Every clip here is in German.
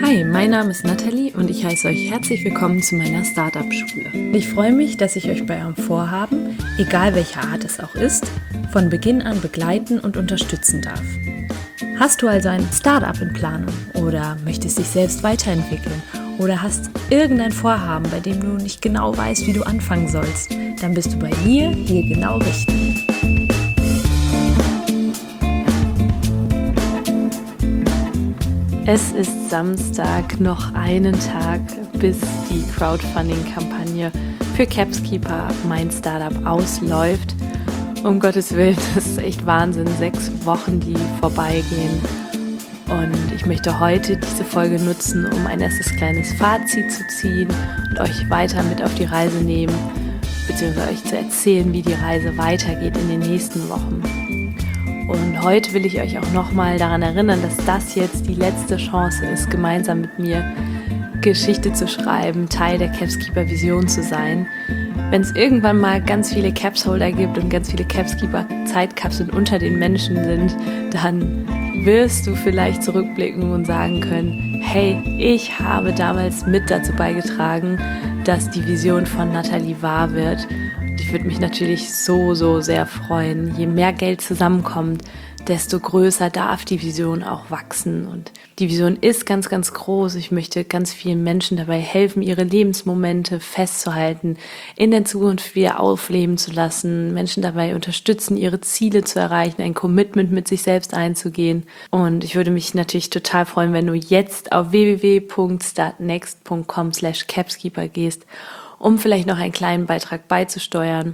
Hi, mein Name ist Nathalie und ich heiße euch herzlich willkommen zu meiner Startup-Schule. Ich freue mich, dass ich euch bei eurem Vorhaben, egal welcher Art es auch ist, von Beginn an begleiten und unterstützen darf. Hast du also ein Startup in Planung oder möchtest dich selbst weiterentwickeln oder hast irgendein Vorhaben, bei dem du nicht genau weißt, wie du anfangen sollst, dann bist du bei mir hier genau richtig. Es ist Samstag, noch einen Tag, bis die Crowdfunding-Kampagne für Capskeeper, mein Startup, ausläuft. Um Gottes Willen, das ist echt Wahnsinn, 6 Wochen, die vorbeigehen. Und ich möchte heute diese Folge nutzen, um ein erstes kleines Fazit zu ziehen und euch weiter mit auf die Reise nehmen, beziehungsweise euch zu erzählen, wie die Reise weitergeht in den nächsten Wochen. Und heute will ich euch auch nochmal daran erinnern, dass das jetzt die letzte Chance ist, gemeinsam mit mir Geschichte zu schreiben, Teil der Capskeeper-Vision zu sein. Wenn es irgendwann mal ganz viele Capsholder gibt und ganz viele Capskeeper-Zeitkapseln unter den Menschen sind, dann wirst du vielleicht zurückblicken und sagen können, hey, ich habe damals mit dazu beigetragen, dass die Vision von Nathalie wahr wird. Ich würde mich natürlich so sehr freuen. Je mehr Geld zusammenkommt, desto größer darf die Vision auch wachsen. Und die Vision ist ganz groß. Ich möchte ganz vielen Menschen dabei helfen, ihre Lebensmomente festzuhalten, in der Zukunft wieder aufleben zu lassen, Menschen dabei unterstützen, ihre Ziele zu erreichen, ein Commitment mit sich selbst einzugehen. Und ich würde mich natürlich total freuen, wenn du jetzt auf www.startnext.com/capskeeper gehst, um vielleicht noch einen kleinen Beitrag beizusteuern,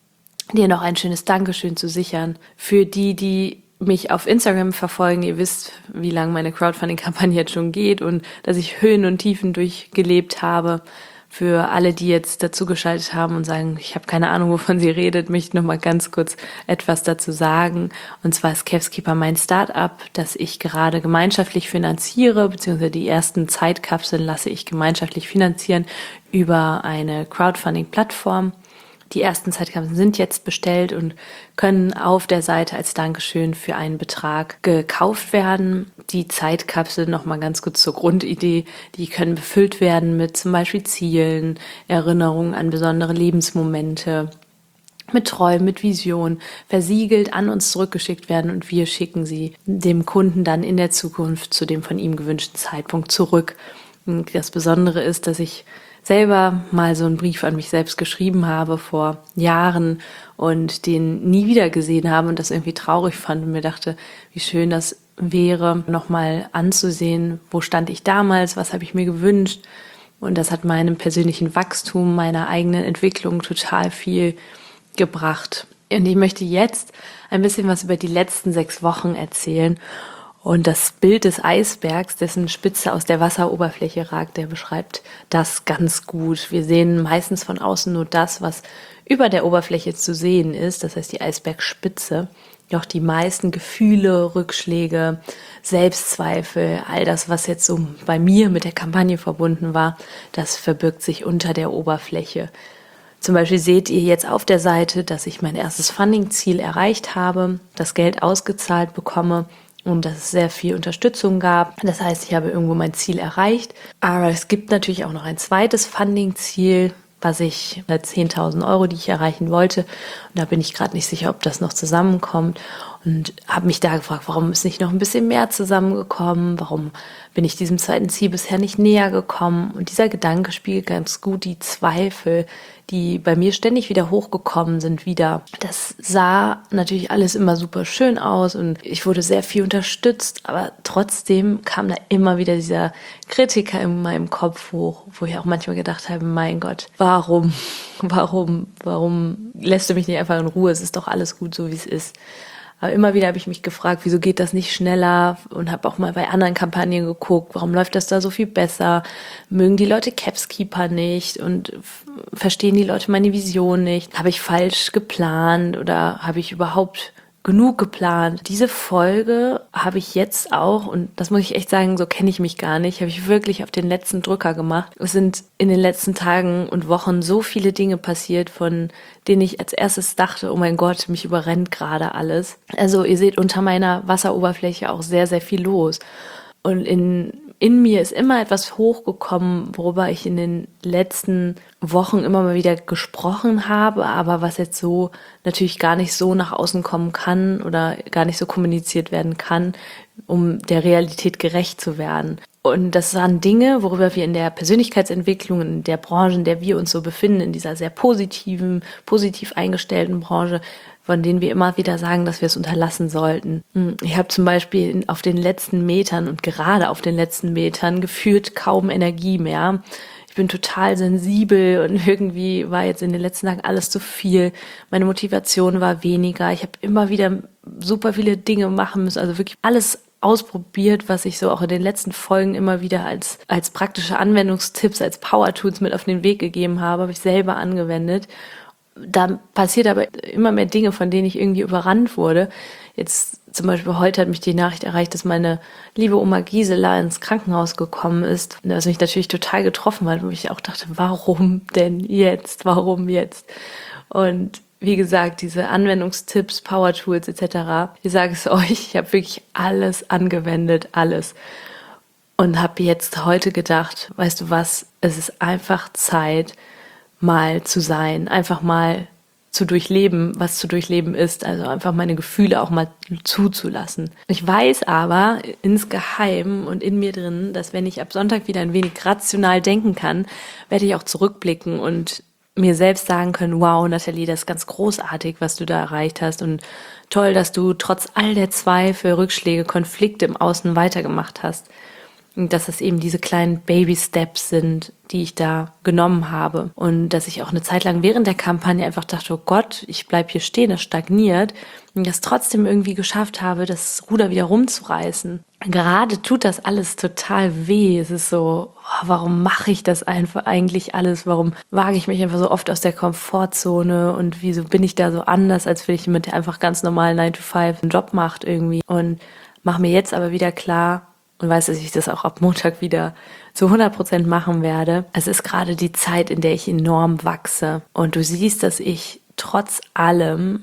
dir noch ein schönes Dankeschön zu sichern. Für die mich auf Instagram verfolgen, ihr wisst, wie lange meine Crowdfunding-Kampagne jetzt schon geht und dass ich Höhen und Tiefen durchgelebt habe. Für alle, die jetzt dazugeschaltet haben und sagen, ich habe keine Ahnung, wovon sie redet, möchte ich noch mal ganz kurz etwas dazu sagen. Und zwar ist Capskeeper mein Startup, das ich gerade gemeinschaftlich finanziere, beziehungsweise die ersten Zeitkapseln lasse ich gemeinschaftlich finanzieren über eine Crowdfunding-Plattform. Die ersten Zeitkapseln sind jetzt bestellt und können auf der Seite als Dankeschön für einen Betrag gekauft werden. Die Zeitkapseln, nochmal ganz kurz zur Grundidee, die können befüllt werden mit zum Beispiel Zielen, Erinnerungen an besondere Lebensmomente, mit Träumen, mit Visionen, versiegelt an uns zurückgeschickt werden und wir schicken sie dem Kunden dann in der Zukunft zu dem von ihm gewünschten Zeitpunkt zurück. Und das Besondere ist, dass ich selber mal so einen Brief an mich selbst geschrieben habe vor Jahren und den nie wieder gesehen habe und das irgendwie traurig fand und mir dachte, wie schön das wäre, nochmal anzusehen, wo stand ich damals, was habe ich mir gewünscht. Und das hat meinem persönlichen Wachstum, meiner eigenen Entwicklung total viel gebracht. Und ich möchte jetzt ein bisschen was über die letzten 6 Wochen erzählen. Und das Bild des Eisbergs, dessen Spitze aus der Wasseroberfläche ragt, der beschreibt das ganz gut. Wir sehen meistens von außen nur das, was über der Oberfläche zu sehen ist, das heißt die Eisbergspitze. Doch die meisten Gefühle, Rückschläge, Selbstzweifel, all das, was jetzt so bei mir mit der Kampagne verbunden war, das verbirgt sich unter der Oberfläche. Zum Beispiel seht ihr jetzt auf der Seite, dass ich mein erstes Funding-Ziel erreicht habe, das Geld ausgezahlt bekomme, und dass es sehr viel Unterstützung gab. Das heißt, ich habe irgendwo mein Ziel erreicht. Aber es gibt natürlich auch noch ein zweites Funding-Ziel, was ich 10.000 Euro, die ich erreichen wollte. Und da bin ich gerade nicht sicher, ob das noch zusammenkommt. Und habe mich da gefragt, warum ist nicht noch ein bisschen mehr zusammengekommen? Warum bin ich diesem zweiten Ziel bisher nicht näher gekommen? Und dieser Gedanke spiegelt ganz gut die Zweifel, die bei mir ständig wieder hochgekommen sind, wieder. Das sah natürlich alles immer super schön aus und ich wurde sehr viel unterstützt, aber trotzdem kam da immer wieder dieser Kritiker in meinem Kopf hoch, wo ich auch manchmal gedacht habe, mein Gott, warum lässt du mich nicht einfach in Ruhe? Es ist doch alles gut, so wie es ist. Aber immer wieder habe ich mich gefragt, wieso geht das nicht schneller, und habe auch mal bei anderen Kampagnen geguckt, warum läuft das da so viel besser? Mögen die Leute Capskeeper nicht und verstehen die Leute meine Vision nicht? Habe ich falsch geplant oder habe ich überhaupt genug geplant? Diese Folge habe ich jetzt auch, und das muss ich echt sagen, so kenne ich mich gar nicht, habe ich wirklich auf den letzten Drücker gemacht. Es sind in den letzten Tagen und Wochen so viele Dinge passiert, von denen ich als erstes dachte, oh mein Gott, mich überrennt gerade alles. Also ihr seht unter meiner Wasseroberfläche auch sehr viel los. Und in in mir ist immer etwas hochgekommen, worüber ich in den letzten Wochen immer mal wieder gesprochen habe, aber was jetzt so natürlich gar nicht so nach außen kommen kann oder gar nicht so kommuniziert werden kann, um der Realität gerecht zu werden. Und das waren Dinge, worüber wir in der Persönlichkeitsentwicklung, in der Branche, in der wir uns so befinden, in dieser sehr positiven, positiv eingestellten Branche, von denen wir immer wieder sagen, dass wir es unterlassen sollten. Ich habe zum Beispiel auf den letzten Metern und gerade auf den letzten Metern gefühlt kaum Energie mehr. Ich bin total sensibel und irgendwie war jetzt in den letzten Tagen alles zu viel. Meine Motivation war weniger. Ich habe immer wieder super viele Dinge machen müssen, also wirklich alles ausprobiert, was ich so auch in den letzten Folgen immer wieder als praktische Anwendungstipps, als Power-Tools mit auf den Weg gegeben habe ich selber angewendet. Da passiert aber immer mehr Dinge, von denen ich irgendwie überrannt wurde. Jetzt zum Beispiel heute hat mich die Nachricht erreicht, dass meine liebe Oma Gisela ins Krankenhaus gekommen ist. Was mich natürlich total getroffen hat, wo ich auch dachte, warum denn jetzt? Warum jetzt? Und wie gesagt, diese Anwendungstipps, Power-Tools etc., ich sage es euch, ich habe wirklich alles angewendet, alles. Und habe jetzt heute gedacht, weißt du was, es ist einfach Zeit, mal zu sein, einfach mal zu durchleben, was zu durchleben ist, also einfach meine Gefühle auch mal zuzulassen. Ich weiß aber insgeheim und in mir drin, dass wenn ich ab Sonntag wieder ein wenig rational denken kann, werde ich auch zurückblicken und mir selbst sagen können, wow, Nathalie, das ist ganz großartig, was du da erreicht hast und toll, dass du trotz all der Zweifel, Rückschläge, Konflikte im Außen weitergemacht hast. Und dass es eben diese kleinen Baby-Steps sind, die ich da genommen habe. Und dass ich auch eine Zeit lang während der Kampagne einfach dachte, oh Gott, ich bleib hier stehen, das stagniert. Und das trotzdem irgendwie geschafft habe, das Ruder wieder rumzureißen. Gerade tut das alles total weh. Es ist so, warum mache ich das einfach eigentlich alles? Warum wage ich mich einfach so oft aus der Komfortzone? Und wieso bin ich da so anders, als wenn ich jemand, der einfach ganz normal 9 to 5 einen Job macht irgendwie? Und mache mir jetzt aber wieder klar, und weiß, dass ich das auch ab Montag wieder zu 100% machen werde. Es ist gerade die Zeit, in der ich enorm wachse. Und du siehst, dass ich trotz allem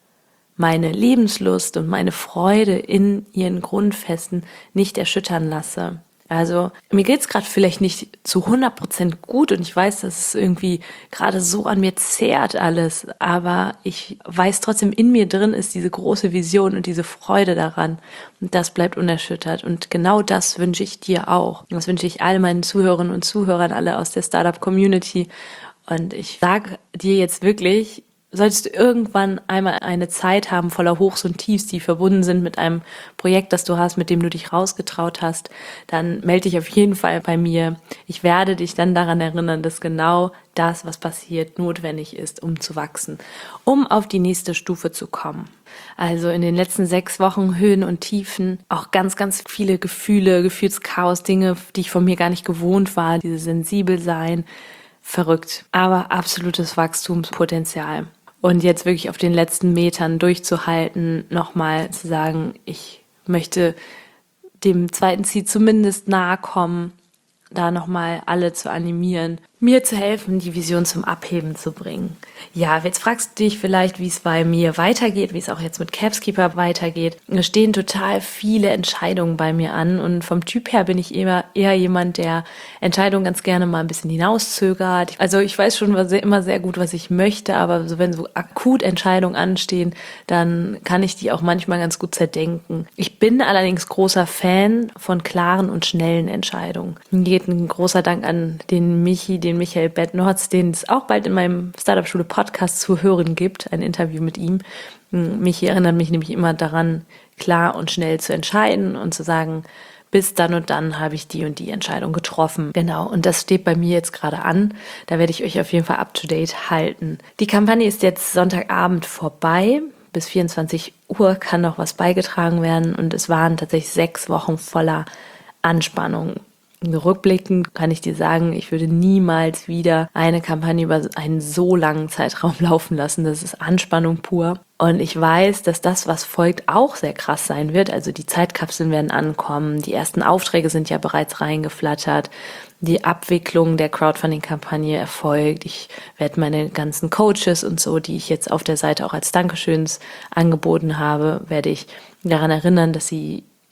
meine Lebenslust und meine Freude in ihren Grundfesten nicht erschüttern lasse. Also mir geht's gerade vielleicht nicht zu 100% gut und ich weiß, dass es irgendwie gerade so an mir zehrt alles, aber ich weiß trotzdem, in mir drin ist diese große Vision und diese Freude daran und das bleibt unerschüttert und genau das wünsche ich dir auch. Das wünsche ich all meinen Zuhörerinnen und Zuhörern, alle aus der Startup-Community und ich sage dir jetzt wirklich, solltest du irgendwann einmal eine Zeit haben voller Hochs und Tiefs, die verbunden sind mit einem Projekt, das du hast, mit dem du dich rausgetraut hast, dann melde dich auf jeden Fall bei mir. Ich werde dich dann daran erinnern, dass genau das, was passiert, notwendig ist, um zu wachsen, um auf die nächste Stufe zu kommen. Also in den letzten 6 Wochen Höhen und Tiefen, auch ganz, ganz viele Gefühle, Gefühlschaos, Dinge, die ich von mir gar nicht gewohnt war, dieses sensibel sein, verrückt, aber absolutes Wachstumspotenzial. Und jetzt wirklich auf den letzten Metern durchzuhalten, nochmal zu sagen, ich möchte dem zweiten Ziel zumindest nahe kommen, da nochmal alle zu animieren, mir zu helfen, die Vision zum Abheben zu bringen. Ja, jetzt fragst du dich vielleicht, wie es bei mir weitergeht, wie es auch jetzt mit Capskeeper weitergeht. Es stehen total viele Entscheidungen bei mir an und vom Typ her bin ich eher jemand, der Entscheidungen ganz gerne mal ein bisschen hinauszögert. Also ich weiß schon immer sehr gut, was ich möchte, aber so, wenn so akut Entscheidungen anstehen, dann kann ich die auch manchmal ganz gut zerdenken. Ich bin allerdings großer Fan von klaren und schnellen Entscheidungen. Hier geht ein großer Dank an den Michael Bettnortz, den es auch bald in meinem Startup-Schule-Podcast zu hören gibt, ein Interview mit ihm. Michi erinnert mich nämlich immer daran, klar und schnell zu entscheiden und zu sagen, bis dann und dann habe ich die und die Entscheidung getroffen. Genau, und das steht bei mir jetzt gerade an. Da werde ich euch auf jeden Fall up-to-date halten. Die Kampagne ist jetzt Sonntagabend vorbei. Bis 24 Uhr kann noch was beigetragen werden und es waren tatsächlich 6 Wochen voller Anspannung. Rückblickend kann ich dir sagen, ich würde niemals wieder eine Kampagne über einen so langen Zeitraum laufen lassen. Das ist Anspannung pur. Und ich weiß, dass das, was folgt, auch sehr krass sein wird. Also die Zeitkapseln werden ankommen. Die ersten Aufträge sind ja bereits reingeflattert. Die Abwicklung der Crowdfunding-Kampagne erfolgt. Ich werde meine ganzen Coaches und so, die ich jetzt auf der Seite auch als Dankeschöns angeboten habe, werde ich daran erinnern, dass sie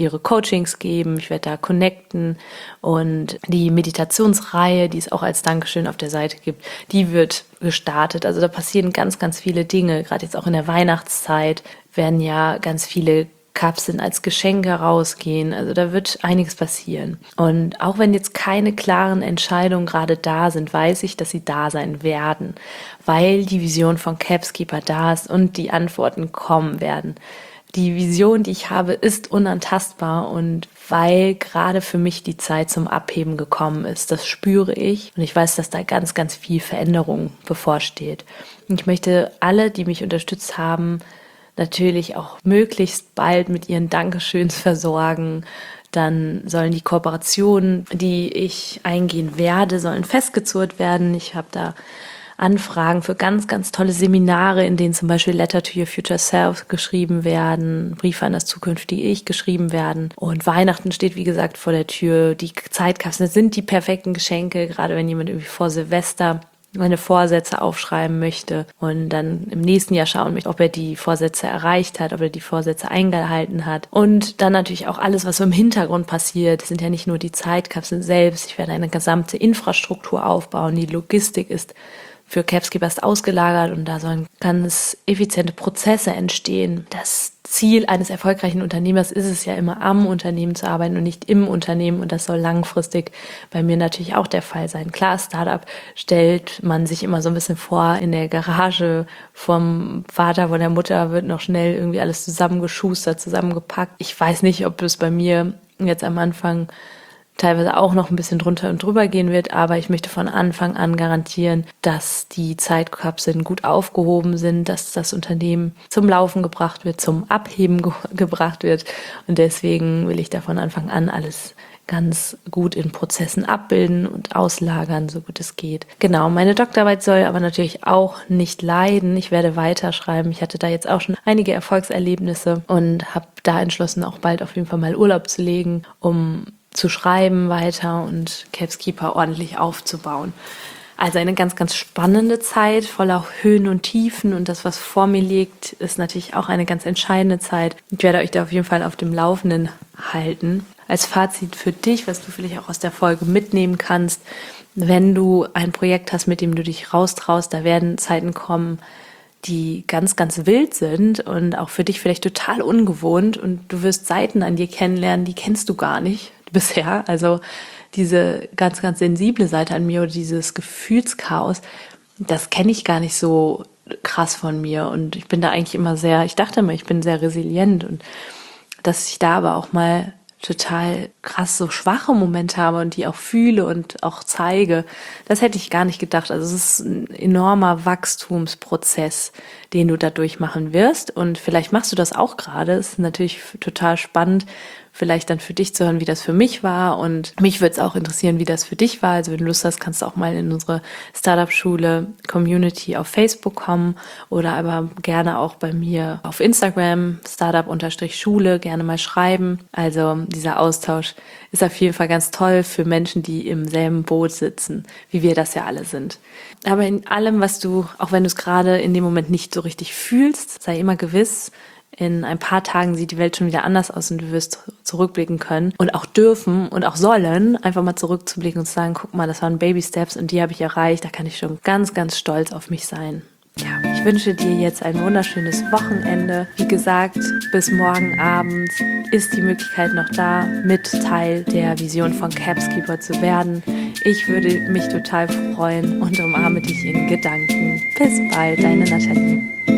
ihre Coachings geben, ich werde da connecten und die Meditationsreihe, die es auch als Dankeschön auf der Seite gibt, die wird gestartet. Also da passieren ganz, ganz viele Dinge. Gerade jetzt auch in der Weihnachtszeit werden ja ganz viele Kapseln als Geschenke rausgehen. Also da wird einiges passieren. Und auch wenn jetzt keine klaren Entscheidungen gerade da sind, weiß ich, dass sie da sein werden, weil die Vision von Capskeeper da ist und die Antworten kommen werden. Die Vision, die ich habe, ist unantastbar und weil gerade für mich die Zeit zum Abheben gekommen ist. Das spüre ich und ich weiß, dass da ganz, ganz viel Veränderung bevorsteht. Und ich möchte alle, die mich unterstützt haben, natürlich auch möglichst bald mit ihren Dankeschöns versorgen. Dann sollen die Kooperationen, die ich eingehen werde, sollen festgezurrt werden. Ich habe da Anfragen für ganz, ganz tolle Seminare, in denen zum Beispiel Letter to Your Future Self geschrieben werden, Briefe an das zukünftige Ich geschrieben werden. Und Weihnachten steht, wie gesagt, vor der Tür. Die Zeitkapseln sind die perfekten Geschenke, gerade wenn jemand irgendwie vor Silvester meine Vorsätze aufschreiben möchte und dann im nächsten Jahr schauen möchte, ob er die Vorsätze erreicht hat, ob er die Vorsätze eingehalten hat. Und dann natürlich auch alles, was so im Hintergrund passiert. Das sind ja nicht nur die Zeitkapseln selbst. Ich werde eine gesamte Infrastruktur aufbauen. Die Logistik ist für Capskeepers ausgelagert und da sollen ganz effiziente Prozesse entstehen. Das Ziel eines erfolgreichen Unternehmers ist es ja immer, am Unternehmen zu arbeiten und nicht im Unternehmen und das soll langfristig bei mir natürlich auch der Fall sein. Klar, Startup stellt man sich immer so ein bisschen vor, in der Garage vom Vater, von der Mutter wird noch schnell irgendwie alles zusammengeschustert, zusammengepackt. Ich weiß nicht, ob es bei mir jetzt am Anfang teilweise auch noch ein bisschen drunter und drüber gehen wird, aber ich möchte von Anfang an garantieren, dass die Zeitkapseln gut aufgehoben sind, dass das Unternehmen zum Laufen gebracht wird, zum Abheben gebracht wird und deswegen will ich da von Anfang an alles ganz gut in Prozessen abbilden und auslagern, so gut es geht. Genau, meine Doktorarbeit soll aber natürlich auch nicht leiden. Ich werde weiterschreiben. Ich hatte da jetzt auch schon einige Erfolgserlebnisse und habe da entschlossen, auch bald auf jeden Fall mal Urlaub zu legen, um zu schreiben weiter und Capskeeper ordentlich aufzubauen. Also eine ganz, ganz spannende Zeit, voller Höhen und Tiefen und das, was vor mir liegt, ist natürlich auch eine ganz entscheidende Zeit. Ich werde euch da auf jeden Fall auf dem Laufenden halten. Als Fazit für dich, was du vielleicht auch aus der Folge mitnehmen kannst, wenn du ein Projekt hast, mit dem du dich raustraust, da werden Zeiten kommen, die ganz, ganz wild sind und auch für dich vielleicht total ungewohnt und du wirst Seiten an dir kennenlernen, die kennst du gar nicht bisher. Also diese ganz, ganz sensible Seite an mir oder dieses Gefühlschaos, das kenne ich gar nicht so krass von mir und ich bin da eigentlich immer ich dachte immer, ich bin sehr resilient und dass ich da aber auch mal total krass so schwache Momente habe und die auch fühle und auch zeige, das hätte ich gar nicht gedacht. Also es ist ein enormer Wachstumsprozess, den du da durchmachen wirst und vielleicht machst du das auch gerade. Es ist natürlich total spannend, vielleicht dann für dich zu hören, wie das für mich war und mich würde es auch interessieren, wie das für dich war. Also wenn du Lust hast, kannst du auch mal in unsere Startup-Schule Community auf Facebook kommen oder aber gerne auch bei mir auf Instagram Startup_Schule gerne mal schreiben. Also dieser Austausch ist auf jeden Fall ganz toll für Menschen, die im selben Boot sitzen, wie wir das ja alle sind. Aber in allem, was du, auch wenn du es gerade in dem Moment nicht so richtig fühlst, sei immer gewiss, in ein paar Tagen sieht die Welt schon wieder anders aus und du wirst zurückblicken können und auch dürfen und auch sollen, einfach mal zurückzublicken und zu sagen, guck mal, das waren Baby Steps und die habe ich erreicht, da kann ich schon ganz, ganz stolz auf mich sein. Ja, ich wünsche dir jetzt ein wunderschönes Wochenende. Wie gesagt, bis morgen Abend ist die Möglichkeit noch da, mit Teil der Vision von Capskeeper zu werden. Ich würde mich total freuen und umarme dich in Gedanken. Bis bald, deine Nathalie.